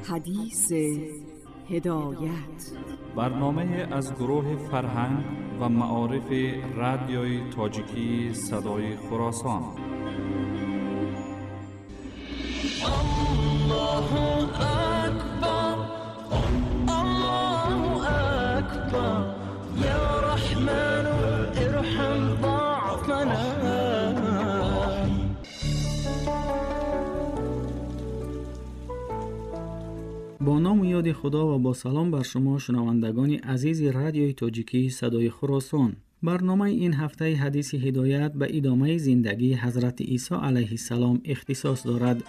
حدیث هدایت، برنامه از گروه فرهنگ و معارف رادیوی تاجیکی صدای خراسان. الله اکبر، الله اکبر، یا رحمن ارحم ضعفنا. با نام و یاد خدا و با سلام بر شما شنوندگان عزیز رادیوی تاجیکی صدای خراسان. برنامه این هفته حدیث هدایت به ادامه زندگی حضرت عیسی علیه السلام اختصاص دارد.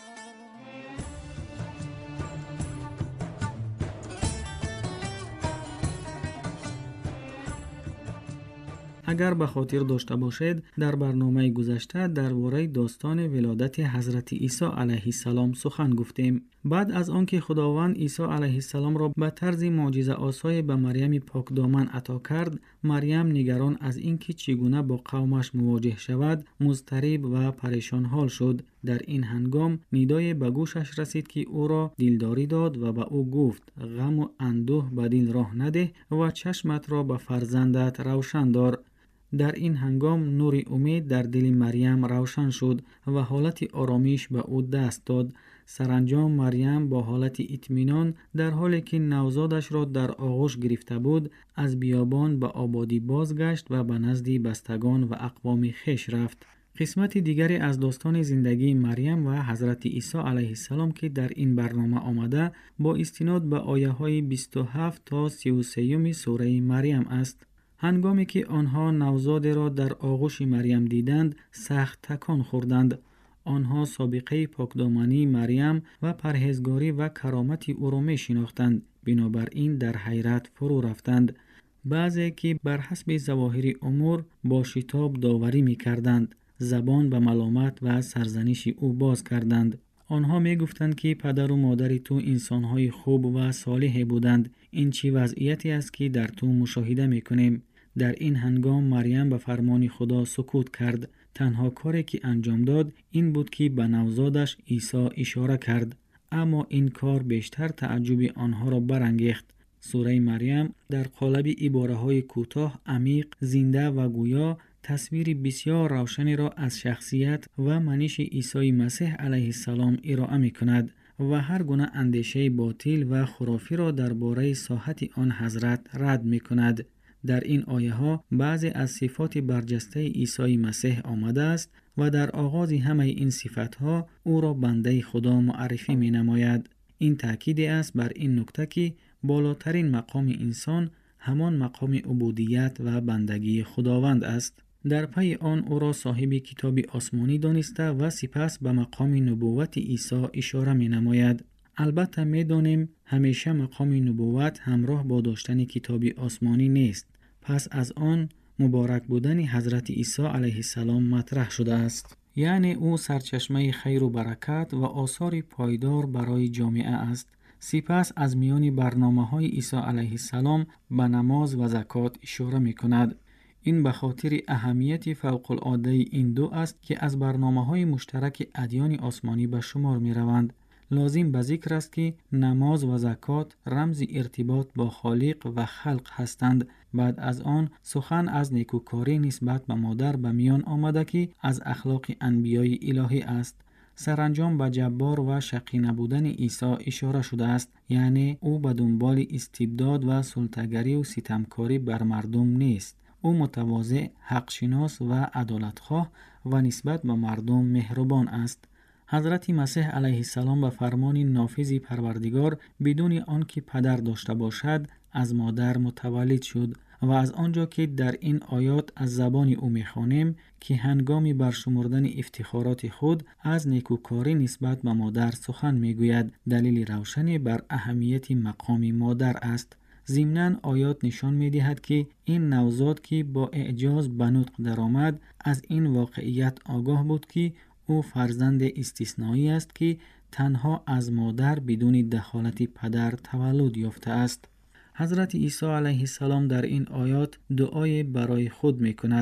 اگر به خاطر داشته باشید، در برنامه گذشته درباره داستان ولادت حضرت عیسی علیه السلام سخن گفتیم. بعد از آنکه خداوند عیسی علیه السلام را به طرز معجزه آسای به مریم پاکدامن عطا کرد، مریم نگران از اینکه چگونه با قومش مواجه شود، مضطرب و پریشان حال شد. در این هنگام ندای به گوشش رسید که او را دلداری داد و به او گفت: غم و اندوه به دل راه نده و چشمت را به فرزندت روشن دار. در این هنگام نور امید در دل مریم روشن شد و حالت آرامش به او دست داد. سرانجام مریم با حالت اطمینان، در حالی که نوزادش را در آغوش گرفته بود، از بیابان به آبادی بازگشت و به نزد بستگان و اقوام خویش رفت. قسمت دیگری از داستان زندگی مریم و حضرت عیسی علیه السلام که در این برنامه آمده، با استناد به آیه های 27 تا 33 سوره مریم است. هنگامی که آنها نوزاد را در آغوش مریم دیدند، سخت تکان خوردند. آنها سابقه پاکدامنی مریم و پرهیزگاری و کرامت او را می شناختند، بنابراین در حیرت فرو رفتند. بعضی که بر حسب ظواهر امور با شتاب داوری می کردند، زبان به ملامت و سرزنش او باز کردند. آنها می گفتند که پدر و مادر تو انسانهای خوب و صالح بودند. این چی وضعیتی است که در تو مشاهده می کنیم؟ در این هنگام مریم به فرمان خدا سکوت کرد. تنها کاری که انجام داد این بود که به نوزادش عیسی اشاره کرد، اما این کار بیشتر تعجب آنها را برانگیخت. سوره مریم در قالب عباره‌های کوتاه، عمیق، زنده و گویا تصویر بسیار روشنی را از شخصیت و منش عیسی مسیح علیه السلام ارائه می‌کند و هر گونه اندیشه باطل و خرافی را درباره صحت آن حضرت رد می‌کند. در این آیه ها بعضی از صفات برجسته عیسی مسیح آمده است و در آغاز همه این صفات ها او را بنده خدا معرفی می نماید. این تاکید است بر این نکته که بالاترین مقام انسان همان مقام عبودیت و بندگی خداوند است. در پی آن او را صاحب کتاب آسمانی دانسته و سپس به مقام نبوت عیسی اشاره می نماید. البته می دانیم همیشه مقام نبوت همراه با داشتن کتاب آسمانی نیست. پس از آن مبارک بودن حضرت عیسی علیه السلام مطرح شده است. یعنی او سرچشمه خیر و برکت و آثار پایدار برای جامعه است. سپس از میان برنامه‌های عیسی علیه السلام به نماز و زکات اشاره می‌کند. این به خاطر اهمیت فوق‌العاده این دو است که از برنامه‌های مشترک ادیان آسمانی به شمار می‌روند. لازم به ذکر است که نماز و زکات رمز ارتباط با خالق و خلق هستند. بعد از آن سخن از نیکوکاری نسبت به مادر به میان آمده که از اخلاق انبیای الهی است. سرانجام به جبار و شقی نبودن عیسی اشاره شده است، یعنی او به دنبال استبداد و سلطه‌گری و ستمکاری بر مردم نیست. او متواضع، حقشناس و عدالتخواه و نسبت به مردم مهربان است. حضرت مسیح علیه السلام به فرمان نافذ پروردگار بدون آنکه پدر داشته باشد از مادر متولد شد و از آنجا که در این آیات از زبان او می‌خوانیم که هنگام برشمردن افتخارات خود از نیکوکاری نسبت به مادر سخن می‌گوید، دلیل روشنی بر اهمیت مقام مادر است. ضمناً آیات نشان می‌دهد که این نوزاد که با اعجاز به نطق درآمد از این واقعیت آگاه بود که او فرزند استثنایی است که تنها از مادر بدون دخالت پدر تولد یافته است. حضرت عیسی علیه السلام در این آیات دعای برای خود می کند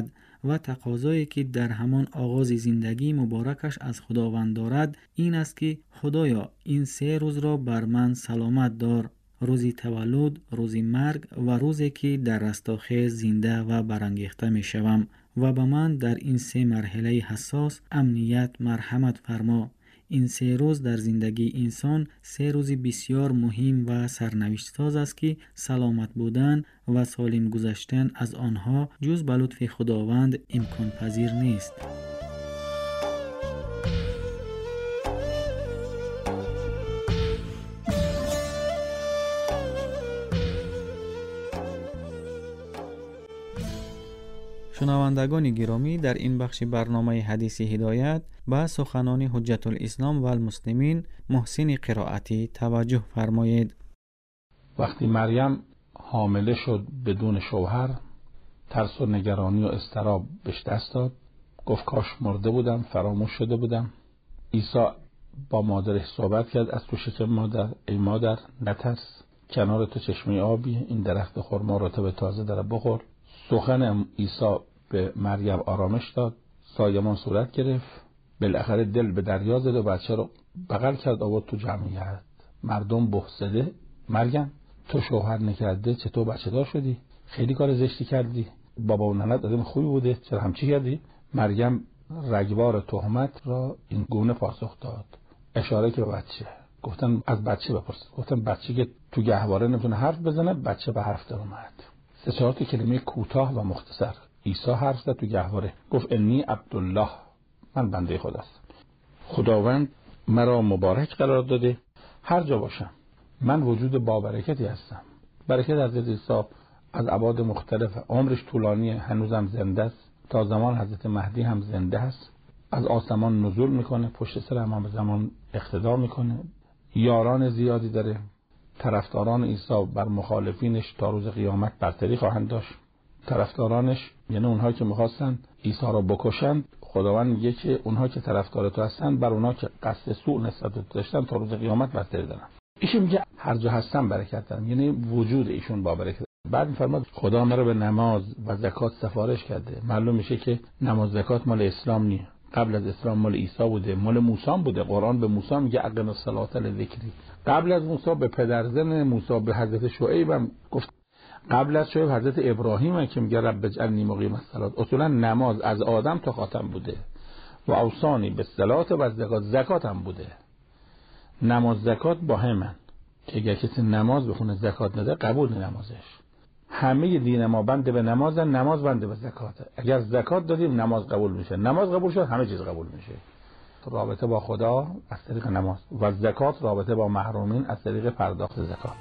و تقاضایی که در همان آغاز زندگی مبارکش از خداوند دارد این است که خدایا این 3 روز را بر من سلامت دار، روزی تولد، روزی مرگ و روزی که در رستاخیز زنده و برانگیخته می شوم و به من در این 3 مرحله حساس امنیت مرحمت فرما. این 3 روز در زندگی انسان 3 روزی بسیار مهم و سرنوشت ساز است که سلامت بودن و سالم گذشتن از آنها جز به لطف خداوند امکان پذیر نیست. شنوندگان گرامی، در این بخش برنامه حدیث هدایت به سخنان حجت الاسلام و المسلمین محسن قرائتی توجه فرمایید. وقتی مریم حامله شد بدون شوهر، ترس و نگرانی و اضطراب بهش دست داد. گفت کاش مرده بودم، فراموش شده بودم. عیسی با مادرش صحبت کرد، از تو شکم مادر، ای مادر نترس، کنار تو چشمه آبی، این درخت خرما رطب تازه داره، بخور. سخن عیسی به مریم آرامش داد، سایمان صورت گرفت، بالاخره دل به دریا زد و بچه رو بغل کرد آورد تو جمعیت. مردم بحثده، مریم تو شوهر نکرده چطور بچه دار شدی؟ خیلی کار زشتی کردی، بابا و ننت آدم خوبی بوده، چرا همچی کردی؟ مریم رگبار تهمت را این گونه پاسخ داد، اشاره که به بچه. گفتن از بچه بپرس. گفتن بچه که تو گهواره نمیتونه حرف بزنه، بچه به حرف در اومد. 3-4 کلمه کوتاه و مختصر. عیسی حرف زد تو گهواره، گفت انی عبدالله، من بنده خداستم. خداوند مرا مبارک قرار داده، هر جا باشم من وجود با برکتی هستم. برکت حضرت عیسی از ابعاد مختلف، عمرش طولانیه، هنوزم زنده است، تا زمان حضرت مهدی هم زنده است. از آسمان نزول میکنه، پشت سر امام زمان اقتدا میکنه، یاران زیادی داره. طرفداران عیسی بر مخالفینش تا روز قیامت برتری خواهند داشت. طرفدارانش یعنی اونها که میخواستن عیسی را بکشند، خداوند میگه که اونها که طرفدار تو هستن بر اونها که قصد سوء نسبت تو داشتن تا روز قیامت برتری دارن. ایشون میگه هر جا هستن برکت دارن، یعنی وجود ایشون با برکت. بعد میفرماد خدا مرا به نماز و زکات سفارش کرده. معلوم میشه که نماز زکات مال اسلام نیست، قبل از اسلام مال عیسی بوده، مال موسی بوده. قرآن به موسی میگه اقم الصلاة لذکری. قبل از موسی به پدرزن موسی به حضرت شعیب هم گفت. قبل از شعیب حضرت ابراهیم که میگه رب اجعلنی مقیم الصلاة. اصولا نماز از آدم تا خاتم بوده و اوصانی بالصلاة و زکات. زکات هم بوده. نماز زکات با همن که اگر کسی نماز بخونه زکات نده قبول نمازش. همه دین ما بنده به نمازن، نماز بنده به زکاته. اگر زکات دادیم نماز قبول میشه، نماز قبول شد همه چیز قبول میشه. رابطه با خدا از طریق نماز و زکات رابطه با محرومین از طریق پرداخت زکات.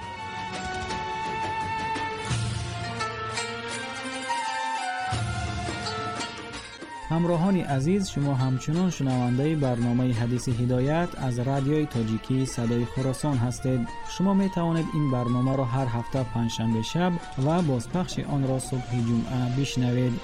همراهان عزیز، شما همچنان شنونده برنامه حدیث هدایت از رادیوی تاجیکی صدای خراسان هستید. شما می توانید این برنامه را هر هفته پنجشنبه شب و بازپخش آن را صبح جمعه بشنوید.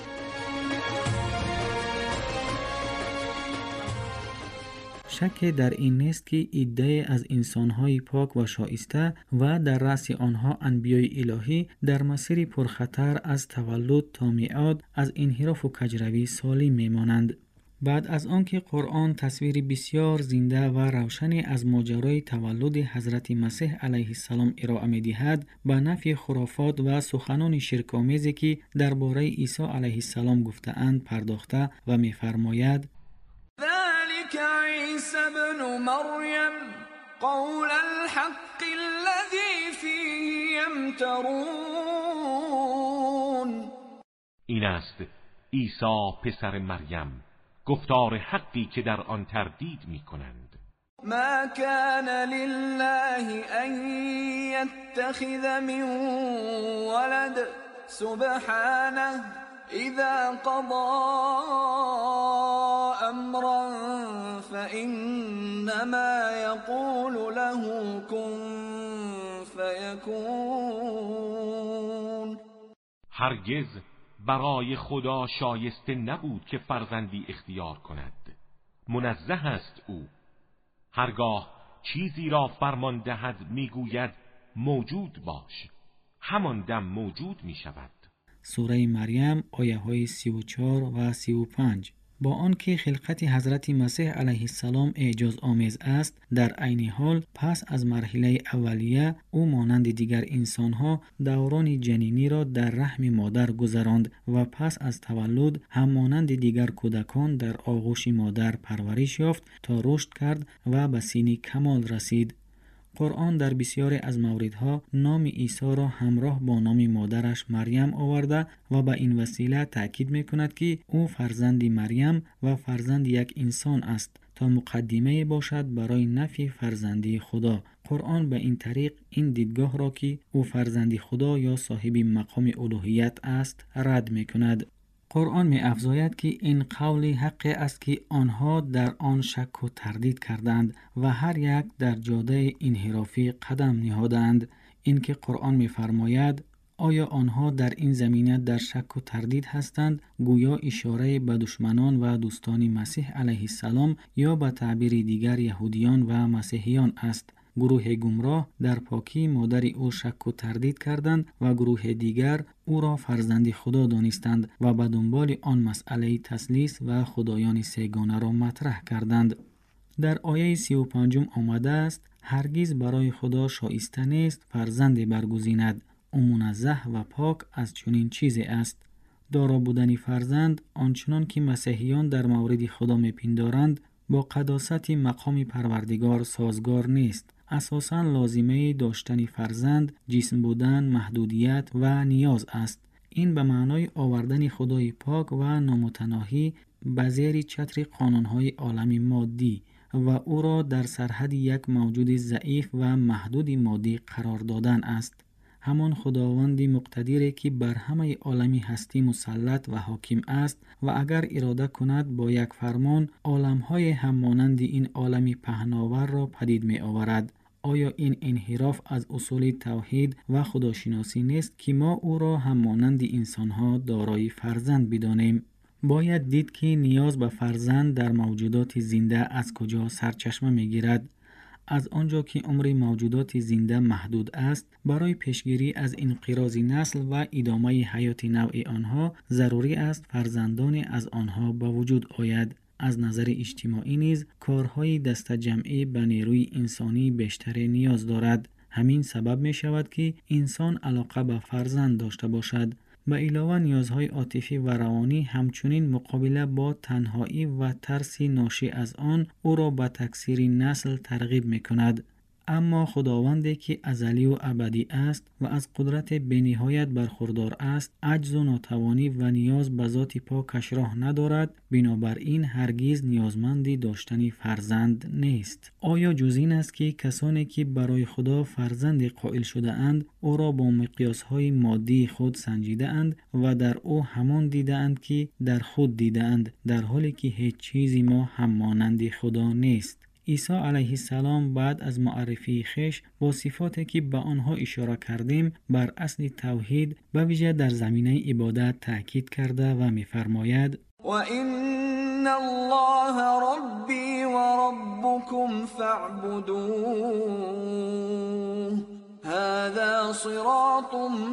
شک در این نیست که عده از انسان‌های پاک و شایسته و در رأس آنها انبیای الهی در مسیر پرخطر از تولد تا میعاد از انحراف و کجروی سالم میمانند. بعد از آنکه قرآن تصویر بسیار زنده و روشنی از ماجرای تولد حضرت مسیح علیه السلام ارائه می‌دهد، به نفی خرافات و سخنان شرک‌آمیزی که درباره عیسی علیه السلام گفته‌اند پرداخته و می‌فرماید: عيسى ابن مريم قول الحق الذي فيه يمترون. این است عیسی پسر مریم، گفتار حقی که در آن تردید می کنند. ما كان لله ان يتخذ من ولد سبحانه اذا قضى امرا فانما يقول له كن فيكون. هرگز برای خدا شایسته نبود که فرزندی اختیار کند. منزه است او. هرگاه چیزی را فرمان دهد میگوید موجود باش، همان دم موجود می شود. سوره مریم آیه های 34 و 35. با آنکه خلقت حضرت مسیح علیه السلام اعجاز آمیز است، در عین حال پس از مرحله اولیه او مانند دیگر انسانها دوران جنینی را در رحم مادر گذراند و پس از تولد هم مانند دیگر کودکان در آغوش مادر پرورش یافت تا رشد کرد و به سن کمال رسید. قرآن در بسیاری از موردها نام عیسی را همراه با نام مادرش مریم آورده و به این وسیله تأکید می‌کند که او فرزند مریم و فرزند یک انسان است تا مقدمه باشد برای نفی فرزندی خدا. قرآن به این طریق این دیدگاه را که او فرزند خدا یا صاحب مقام الوهیت است رد می‌کند. قرآن می افزاید که این قول حق است که آنها در آن شک و تردید کردند و هر یک در جاده انحرافی قدم نهادند. این که قرآن می فرماید آیا آنها در این زمینه در شک و تردید هستند، گویا اشاره به دشمنان و دوستان مسیح علیه السلام یا به تعبیر دیگر یهودیان و مسیحیان است. گروه گمراه در پاکی مادر او شک و تردید کردند و گروه دیگر او را فرزند خدا دانستند و به دنبال آن مسئله تثلیث و خدایان سگانه را مطرح کردند. در آیه 35 آمده است هرگز برای خدا شایسته نیست فرزند برگزیند. او منزه و پاک از چنین چیزی است. دارا بودن فرزند آنچنان که مسیحیان در مورد خدا میپندارند با قداست مقام پروردگار سازگار نیست. اساساً لازمه داشتن فرزند جسم بودن، محدودیت و نیاز است. این به معنای آوردن خدای پاک و نامتناهی به زیر چتر قانونهای عالم مادی و او را در سرحد یک موجود ضعیف و محدود مادی قرار دادن است. همان خداوند مقتدری که بر همه عالم هستی مسلط و حاکم است و اگر اراده کند با یک فرمان عالمهای هم مانند این عالم پهناور را پدید می آورد. آیا این انحراف از اصول توحید و خداشناسی نیست که ما او را هم مانند انسانها دارای فرزند بدانیم؟ باید دید که نیاز به فرزند در موجودات زنده از کجا سرچشمه می گیرد. از آنجا که عمر موجودات زنده محدود است، برای پیشگیری از انقراض نسل و ادامه حیات نوع آنها ضروری است فرزندان از آنها به وجود آید. از نظر اجتماعی نیز کارهای دست جمعی به نیروی انسانی بیشتر نیاز دارد. همین سبب می شود که انسان علاقه به فرزند داشته باشد. به علاوه نیازهای عاطفی و روانی همچنین مقابله با تنهایی و ترس ناشی از آن او را به تکثیر نسل ترغیب می کند. اما خداوندی که ازلی و ابدی است و از قدرت بی‌نهایت برخوردار است، عجز و ناتوانی و نیاز به ذات پاکش راه ندارد، بنابراین هرگز نیازمند داشتن فرزند نیست. آیا جز این است که کسانی که برای خدا فرزند قائل شده اند او را با مقیاسهای مادی خود سنجیده اند و در او همان دیده اند که در خود دیده اند، در حالی که هیچ چیزی ما هم مانند خدا نیست. عیسی علیه السلام بعد از معرفی خویش با صفاتی که به آنها اشاره کردیم بر اصل توحید به ویژه در زمینه عبادت تأکید کرده و می‌فرماید و ان الله ربی و ربکم فاعبدوه هذا صراط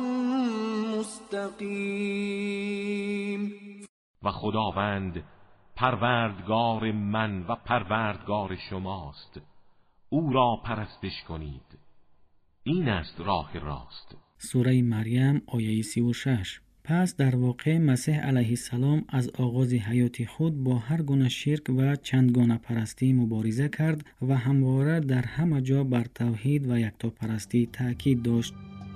مستقیم. و خداوند پروردگار من و پروردگار شماست، او را پرستش کنید، این است راه راست. سوره مریم آیه 36. پس در واقع مسیح علیه السلام از آغاز حیات خود با هر گونه شرک و چندگانه پرستی مبارزه کرد و همواره در همه جا بر توحید و یکتاپرستی تأکید داشت.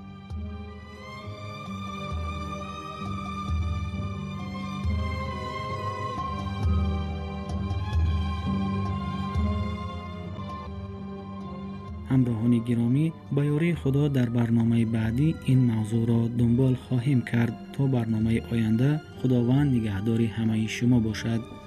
همراهان گرامی، با یاری خدا در برنامه بعدی این موضوع را دنبال خواهیم کرد. تا برنامه آینده، خداوند نگهدار همه شما باشد.